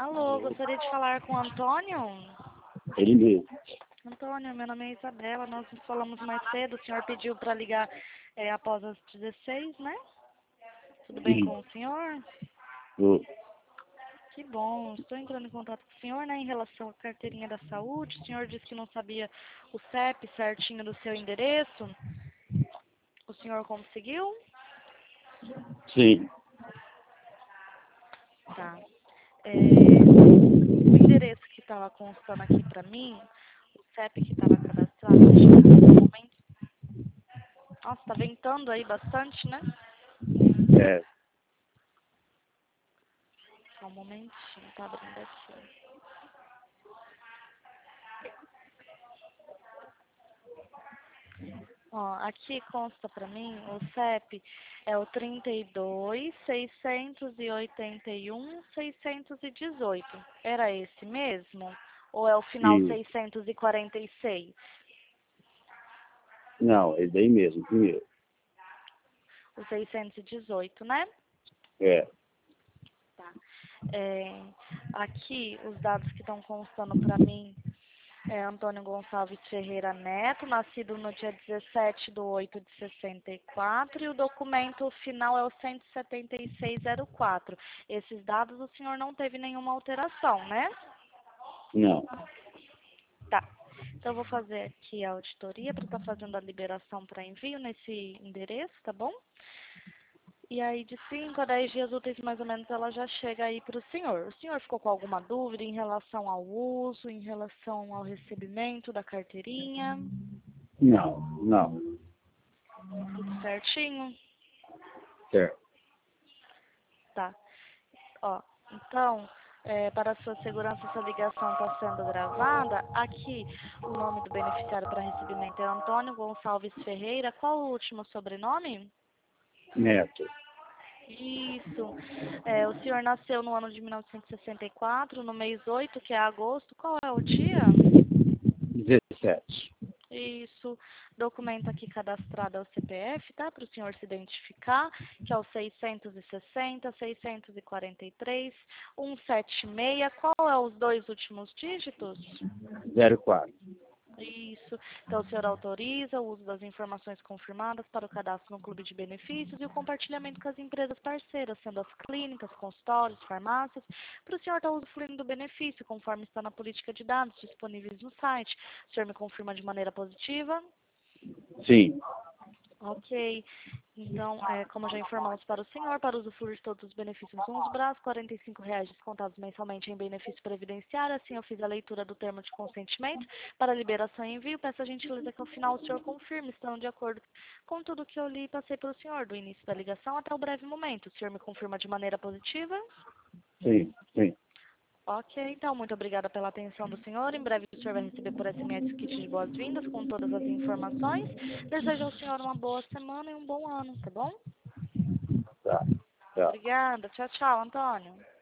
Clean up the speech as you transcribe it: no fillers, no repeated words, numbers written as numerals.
Alô, gostaria de falar com o Antônio? Ele mesmo. Antônio, meu nome é Isabela, nós nos falamos mais cedo, o senhor pediu para ligar após as 16, né? Tudo bem com o senhor? Que bom, estou entrando em contato com o senhor, né, em relação à carteirinha da saúde. O senhor disse que não sabia o CEP certinho do seu endereço. O senhor conseguiu? Sim. Tá. O endereço que estava constando aqui para mim, o CEP que estava cadastrado, deixa eu ver um momento. Nossa, tá ventando aí bastante, né? É. Só um momentinho, tá abrindo aqui. Ó, aqui consta pra mim, o CEP é o 32.681.618. Era esse mesmo? Ou é o final E, 646? não, é daí mesmo, primeiro. O 618, né? É. Tá. Aqui, os dados que estão constando pra mim é Antônio Gonçalves Ferreira Neto, nascido no dia 17/8/64, e o documento final é o 17604. Esses dados o senhor não teve nenhuma alteração, né? Não. Tá. Então, eu vou fazer aqui a auditoria para estar fazendo a liberação para envio nesse endereço, tá bom? E aí, de 5 a 10 dias úteis, mais ou menos, ela já chega aí para o senhor. O senhor ficou com alguma dúvida em relação ao uso, em relação ao recebimento da carteirinha? Não, não. Tudo certinho? Certo. Tá. Ó, então, para a sua segurança, essa ligação está sendo gravada. Aqui, o nome do beneficiário para recebimento é Antônio Gonçalves Ferreira. Qual o último sobrenome? Neto. Isso. O senhor nasceu no ano de 1964, no mês 8, que é agosto. Qual é o dia? 17. Isso. Documento aqui cadastrado é o CPF, tá? Para o senhor se identificar, que é o 660-643-176. Qual é os dois últimos dígitos? 04. Isso. Então, o senhor autoriza o uso das informações confirmadas para o cadastro no clube de benefícios e o compartilhamento com as empresas parceiras, sendo as clínicas, consultórios, farmácias, para o senhor estar usufruindo do benefício, conforme está na política de dados disponíveis no site. O senhor me confirma de maneira positiva? Sim. Ok. Então, como já informamos para o senhor, para usufruir de todos os benefícios nos braços, R$ 45 descontados mensalmente em benefício previdenciário. Assim, eu fiz a leitura do termo de consentimento para liberação e envio. Peço a gentileza que ao final o senhor confirme, estando de acordo com tudo que eu li e passei para o senhor, do início da ligação até o breve momento. O senhor me confirma de maneira positiva? Sim. Sim. Ok, então, muito obrigada pela atenção do senhor. Em breve o senhor vai receber por SMS o kit de boas-vindas com todas as informações. Desejo ao senhor uma boa semana e um bom ano, tá bom? Tá. Tá. Obrigada. Tchau, tchau, Antônio.